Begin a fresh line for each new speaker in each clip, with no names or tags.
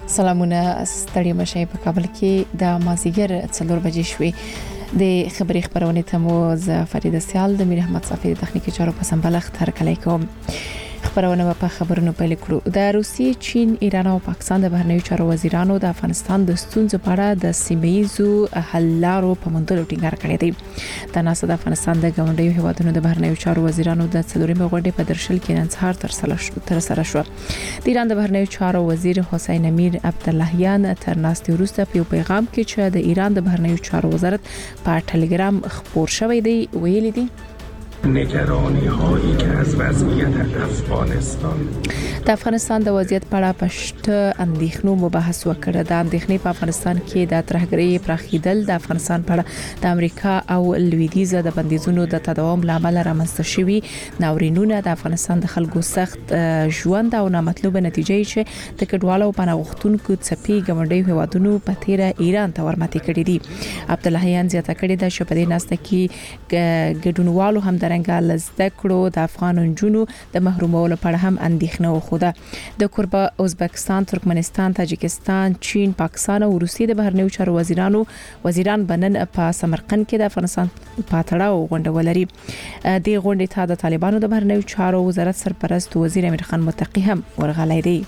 سلامونه ستړي مشه په کابل کې د مازیګر 4 بجې شوې د خبري خبرونه ته مو ز فرید سیال د میر احمد صافی د تخنیکی چارو په سمبلغ تر کلی کوم خبرونه په خبرونو پیل کړو د روسیې چین ایران او پاکستان د بهرنیو چارو وزیرانو د افغانستان د ستونزو په اړه د سیمه‌ایزو حل لارو په موندلو ټینګار کړی دی د ناسا د افغانستان د ګاونډیو هیوادونو د بهرنیو چارو وزیرانو د څلورمې غونډې په درشل کې نن سهار تر سره شو د ایران د بهرنیو چارو وزیر حسین امیر عبداللهیان تر ناستې وروسته په پیغام کې چې د ایران د بهرنیو چارو وزارت په ټلګرام خبر شوی دی ویلي دی
نگرانی هایی که از وضعیت افغانستان
د افغانستان د وضعیت په اړه پښته اندېښنو مباحث وکړه د اندېښنې په افغانستان کې د ترهګرۍ پراخیدل د افغانستان په اړه د امریکا او لویدیځ د بندیزونو د تداوم لامل رامنځته شوي ناورینونه د افغانستان د خلکو سخت ژوند او نامطلوبه نتیجې چې د کډوالو په نغښتونکو څپي ګمړډي هوادونو په تیره ایران ته ورماتې کړې دي عبداللهیان زیاته کړې ده چې په دې ناسته کې ګډونوالو هم درنګ لزده کړو د افغان جنونو د محرومولو په اړه هم اندېښنه وخوده د کوربه ازبکستان ترکمنستان تاجکستان چین پاکستان او روسیې د بهرنیو چارو وزیران بنن په سمرقند کې د افغانستان په تړاو غونډه ولري د غونډې ته د طالبانو د بهرنیو چارو وزارت سرپرست وزیر امیر خان متقی هم ورغلی دی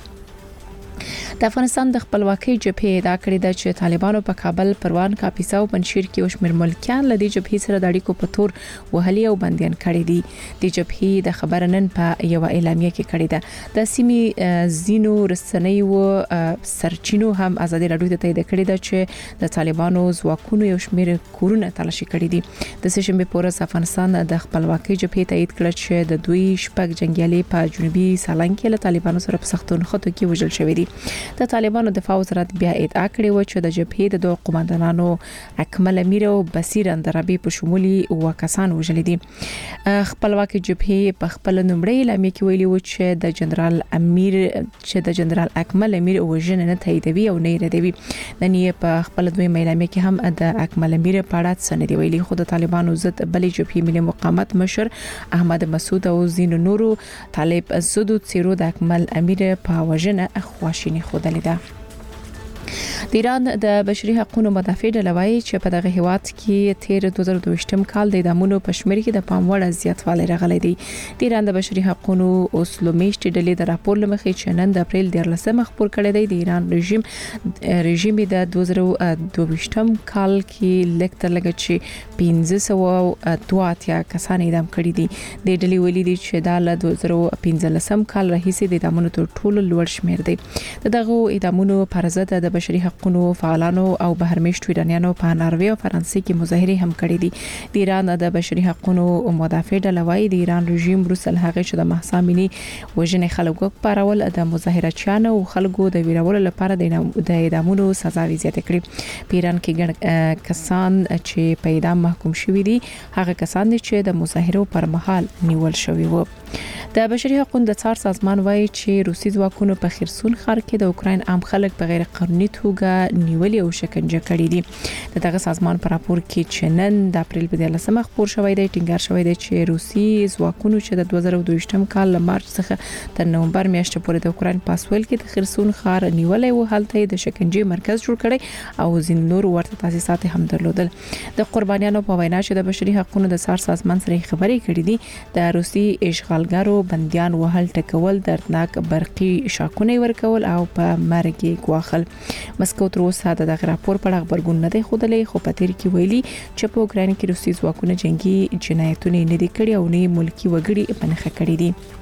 د افغانستان د خپلواکۍ جبهې ادعا کړې ده چې طالبانو په کابل پروان کاپیسا او پنځیر کې وشمیر ملکیان لدی جبهې سره د اړیکو په تور وهلي او بنديان کړي دي د جبهې د خبرنن په یو اعلامیه کې کړې ده د سیمې زینو رسنۍ او سرچینو هم ازادي راډیو ته تایید کړې ده چې د طالبانو ځواکونو یو شمیر کورونه تلاشي کړي دي د سشنبه پورس افغانستان د خپلواکۍ جبهې تایید کړ چې د دوی شپږ جنگیالي په جنوبي سالنګ کې له طالبانو سره په سختون خطو کې وژل شوی دي د طالبانو دفاع وزارت بیا ادعا کړې و چې د جبهې د دوه قوماندانانو اکمل امیر او بصیر اندرابي په شمولي وکسان وژل دي خپلواکي جبهې په خپل نومړی اعلامیه کې ویلي و چې د جنرال اکمل امیر وژنه نه تاییدوي او نه ردوي د نیه په خپل دوی اعلامیه کې هم د اکمل امیر په اړه څه نه دی ویلي خو د طالبانو ضد بلې جبهې ملي مقاومت مشر احمد مسعود او زین نورو طالب زدو څیرو د اکمل امیر په وژنه خواشینی خودلې ده د ایران د بشري حقوقو مدافع ډلوي چې په دغه هیواد کې تیر 2022م کال د اعدامونو په شمېر کې د پام وړ زیاتوالی راغلی دی د ایران د بشري حقوقو اصول میشت ډلې د راپور لمخې چې نن د اپریل 14 خبر کړی دی د ایران رژیم د 2022م کال کې لکه چې 1502 کسان اعدام کړي دي د ډلې ویلي دي چې دا له 2015 کال راهیسې د اعدامونو تر ټولو لوړ شمېر دی دغه اعدامونو پر ضد د بشري حقوقو فعالانو او بهرمېشتو ایرانیانو په ناروې او فرانسې کې مظاهره هم کړې دي د ایران د بشري حقوقو مدافع ډلوي د ایران رژیم روسل هغه چې د محسامینی وژنې خلکو پارول د مظاهرچیانو او خلکو د ویرولو لپاره د اعدامونو سزاوي زیاته کړې په ایران کې ګڼ کسان چې په اعدام محکوم شوي دي هغه کسان چې د مظاهرو پر مهال نیول شوي وو د بشري حقوقو د څار سازمان وایي چې روسي ځواکونو په خرسون ښار کې د اوکراین عام خلک په غیر قانوني توګه نیولې او شکنجه کړي دي دغه سازمان پر راپور کې چې نن د اپریل په 14 خبر شوی دی ټینګار شوی دی چې روسي ځواکونو چې د 2022م کال له مارچ څخه تر نومبر میاشتې پورې د اوکراین پاسویل کې د خرسون ښار نیولې او هلته د شکنجه مرکز جوړ کړي او ځین نور ورته تاسیسات هم درلودل د قربانیانو په وینا چې د بشري حقوقو د څار سازمان سره خبرې کړې دي د روسي اشغالګرو بنديان وهل ټکول دردناک برقي شاکونه ورکول او په مرګ غواخل مسکو تر اوسه د راپور په اړه خبرګون نه دی خوده خو په تیر کې ویلي چې په اوکراین کې روسي ځواکونه جنگي جنایتونه نه دي کړی او نه ملکی وګړي پنهخه کړی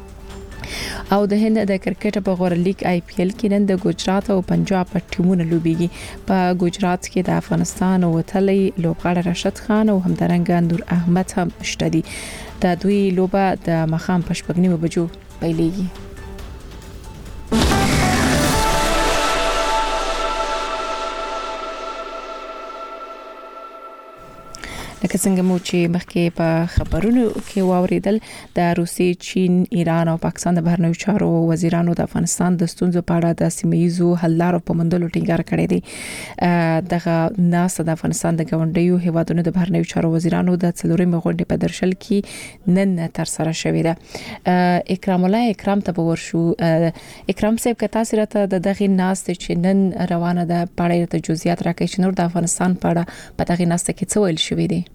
دي او د هند د کرکټ په غوړ لیګ آی پی ایل کې نن د ګجرات او پنجاب په ټیمونو لوبيږي په ګجرات کې د افغانستان او وتلي لوبغاړي راشد خان او همدارنګ نور احمد هم شته دي د دوی لوبه د مخام په 8:30 بجو پیلېږي لکه څنګه مو چې مخکې په خبرونو کې واوریدل د روسي، چین، ایران او پاکستان د بهرنیو چارو وزیرانو د افغانستان د ستونزو په اړه د سیمه‌ییزو حل لارو په موندلو ټینګار کړی دی. دغه ناس د افغانستان د ګاونډیو هیوادونو د بهرنیو چارو وزیرانو د څلورمې غونډې په درشل کې نن تر سره شوې ده. اکرام الله اکرام ته ورشو. اکرام صاحب که تاسو راته دغه ناس چې نن روانه ده په اړه ته جزئیات راکړئ چې نور د افغانستان په اړه په دغه ناس کې څه ویل شوې دي؟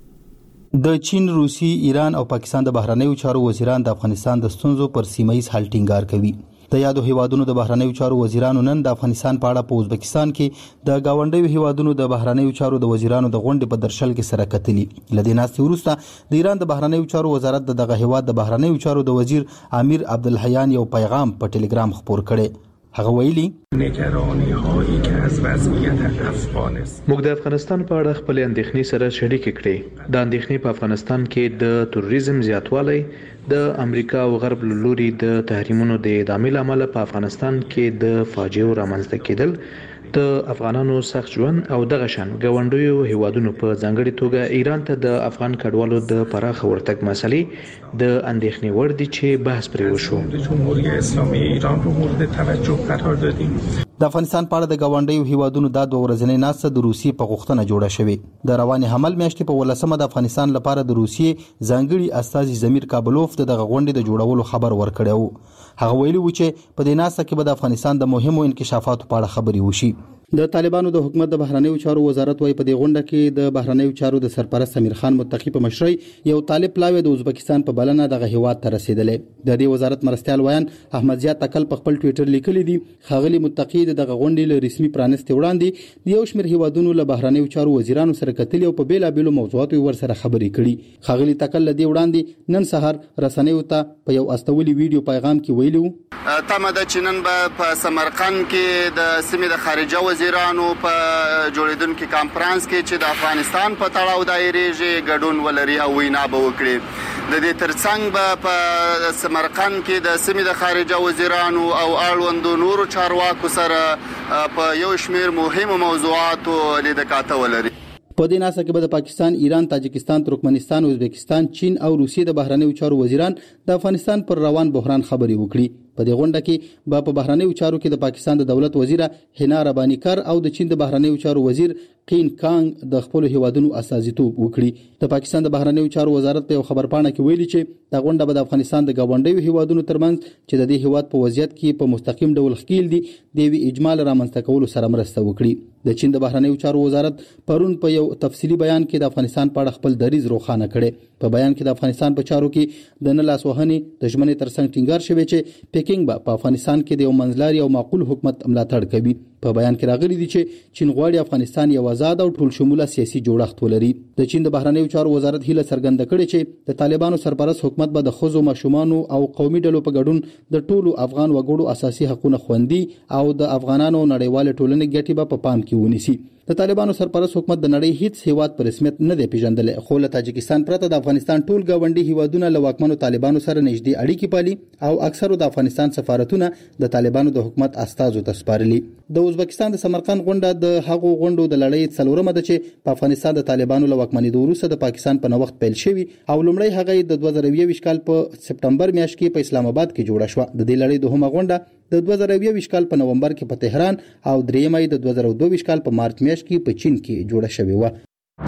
د چین، روسي، ایران او پاکستان د بهرنیو چارو وزیران د افغانستان د ستونزو پر سیمه‌ییز حل ټینګار کوي. د یادو هیوادونو د بهرنیو چارو وزیرانو نن د افغانستان په اړه په ازبکستان کې د گاونډیو هیوادونو د بهرنیو چارو د وزیرانو د غونډې په درشل کې سره کتلي. لدې ناستې وروسته د ایران د بهرنیو چارو وزارت دغه هیواد د بهرنیو چارو د وزیر امیر عبدالحیان یو پیغام په ټلګرام خپور کړي. هغه ویلي
نگرانی‌هایی که از وضعیت افغانستان
موږ د افغانستان په اړه خپل اندېښنې سره شریک کړې. د اندېښنې په افغانستان کې د تروریزم زیاتوالی، د امریکا او غرب له لوري د تحریمونو د ادامې لامل په افغانستان کې د فاجعو رامنځته کېدل، د افغانانو سخت ژوند او دغه شان ګاونډیو هیوادونو په ځانګړي توګه ایران ته د افغان کډوالو د پراخ ورتګ مسلې د اندېښنې وړ دي چې بحث پرې وشو.
جمهوری اسلامی ایران رو مورد توجه قرار دادیم.
د افغانستان په اړه د ګاونډیو هیوادونو د دوه ورځنۍ ناسته د روسیې په غوښتنه جوړه شوې. د رواني حمل میاشتې په 18مه د افغانستان لپاره د روسیې ځانګړي استازي زمیر کابلوف دغه غونډې د جوړولو خبر ورکړی. هغه ویلي و چې په دې ناسته کې به د افغانستان د مهمو انکشافاتو په اړه خبرې وشي. د طالبانو د حکومت د بهرنیو چارو وزارت وايي په دې غونډه کې د بهرنیو چارو د سرپرست امیر خان متقی په مشرۍ یو طالب پلاوی د ازبکستان په بلنه دغه هیواد ته رسیدلې. د دې وزارت مرستيال ویان احمد زیات تکل په خپل ټوئیټر لیکلی دی خاغلی متقی دغه غونډې له رسمي پرانستې وړاندې د یو شمېر هیوادونو له بهرنیو چارو وزیرانو سره کتلې او په بیلابېلو موضوعاتو ورسره خبرې کړي. خاغلی تکل لدی وړاندې نن سحر رسنیو ته په یو استولي ویډیو پیغام کې ویلو
تمه ده چې نن په سمرقند کې د سیمې د خارجه وزیرانو په جوړیدونکو کانفرنس کې چې د افغانستان په تړاو دایریږي ګډون ولري او وینا به وکړي. د دې ترڅنګ په سمرقند کې د سیمې د خارجه وزیرانو او اړوندو نورو چارواکو سره په یو شمېر مهمو موضوعاتو لیدکاته ولري.
په دې ناسه کې به د پاکستان، ایران، تاجکستان، ترکمنستان، ازبکستان، چین او روسیې د بهرنیو چارو وزیران د افغانستان پر روان بحران خبرې وکړي. په دې غونډه کې به په بهرنیو چارو کې د پاکستان د دولت وزیره هنا ربانیکر او د چین د بهرنیو چارو وزیر قین کانګ د خپل هیوادونو استازیتوب وکړي. د پاکستان د بهرنیو چارو وزارت په خبرپاڼه کې ویلي چې د غونډه به د افغانستان د ګاونډیو هیوادونو ترمنځ چې د دې هیواد په وضعیت کې په مستقیم ډول ښکیل دي د وی اجمال رامنځته کولو سره مرسته وکړي. د چین د بهرنیو چارو وزارت پرون په یو تفصیلی بیان کې د افغانستان په اړه خپل دریځ روښانه کړي. په بیان کې د افغانستان په چارو کې د نه لاسوهنې د ژمنې ترڅنګ ټینګار شوی چې پیکینګ به په افغانستان کې د یو منځلاري او معقول حکومت ملاتړ کوي. په بیان کې راغلي دي چې چین غواړي افغانستان یو آزاد او ټول شموله سیاسي جوړښت ولري. د چین د بهرنیو چارو وزارت هیله څرګنده کړې چې د طالبانو سرپرست حکومت به د ښځو، ماشومانو او قومي ډلو په ګډون د ټولو افغان وګړو اساسي حقوقونه خوندي او د افغانانو نړیوال ټولنې ګټې به په پام کې ونیسي. د طالبانو سرپرست حکومت د نړۍ هیڅ هیواد په رسمیت نه دی پیژندل، خو له تاجکستان پرته د افغانستان ټول ګاونډي هیوادونه له واکمنو طالبانو سره نږدې اړیکې پالي او اکثرو د افغانستان سفارتونه د طالبانو د حکومت استازو ته سپارلي. د ازبکستان د سمرقند غونډه د هغو غونډو د لړۍ څلورمه ده چې په افغانستان د طالبانو له واکمنېدو وروسته د پاکستان په نوښت پیل شوی او لومړی هغه د 2020 کال په سپټمبر میاشت کې په اسلام آباد کې جوړه شو. د دې لړۍ دوهمه غونډه د 2020 کال په نومبر کې په تهران او دریمه د 2022 کال په مارچ میاشت کې په چین کې جوړه شوې و.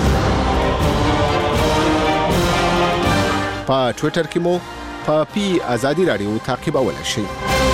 په ټوئیټر کې مو په پی آزادی رادیو تعقیبولای شئ.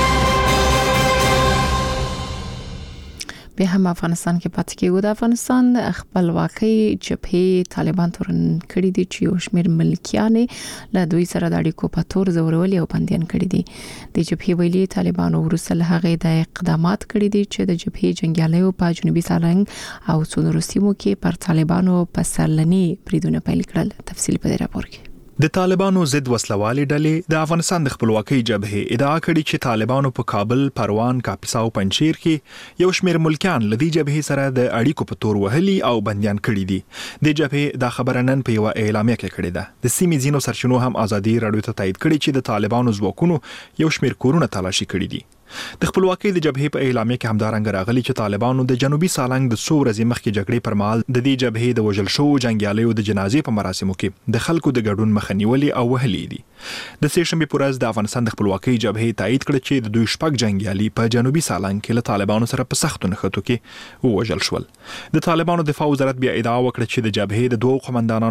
به هم افغانستان کې پاتې کېږو. د افغانستان خپلواکۍ جبهې طالبان تورن کړي دي چې یو شمېر ملکیان له دوی سره د اړیکو په تور زورولي او بندیان کړي دي. د جبهې ویلي طالبانو وروسته له هغې د اقدامات کړي دي چې د جبهې جنګیالیو په جنوبي سالنګ او څو نورو سیمو کې پر طالبانو په سرلني بریدونه پیل کړل. تفصیل په دې راپور کې.
د طالبانو ضد وسلوالې ډلې د افغانستان د خپلواکۍ جبهې ادعا کړې چې طالبانو په کابل، پروان، کاپیسا او پنجشیر کې یو شمېر ملکیان له دې جبهې سره د اړیکو په تور وهلي او بندیان کړي دي. د جبهې دا خبره نن په یو اعلامیه کې کړې ده. د سیمې ځینو سرچینو هم ازادي رادیو ته تایید کړي چې د طالبانو ځواکونو یو شمېر کورونه تلاشي کړي دي. د خپلواکۍ د جبهې په اعلامیه کې همدارنګه راغلي چې طالبانو د جنوبي سالنګ د څو ورځې مخکې جګړې پر مهال د دې جبهې د وژل شوو جنگیالیو د جنازې په مراسمو کې د خلکو د ګډون مخه نیولې او وهلې دي. د سېشنبې په ورځ د افغانستان د خپلواکۍ جبهې تایید کړ چې د دوی شپږ جنگیالي په جنوبي سالنګ کې له طالبانو سره په سختو نښتو کې ووژل شول. د طالبانو دفاع وزارت بیا ادعا وکړه چې د جبهې د دوو قومندانانو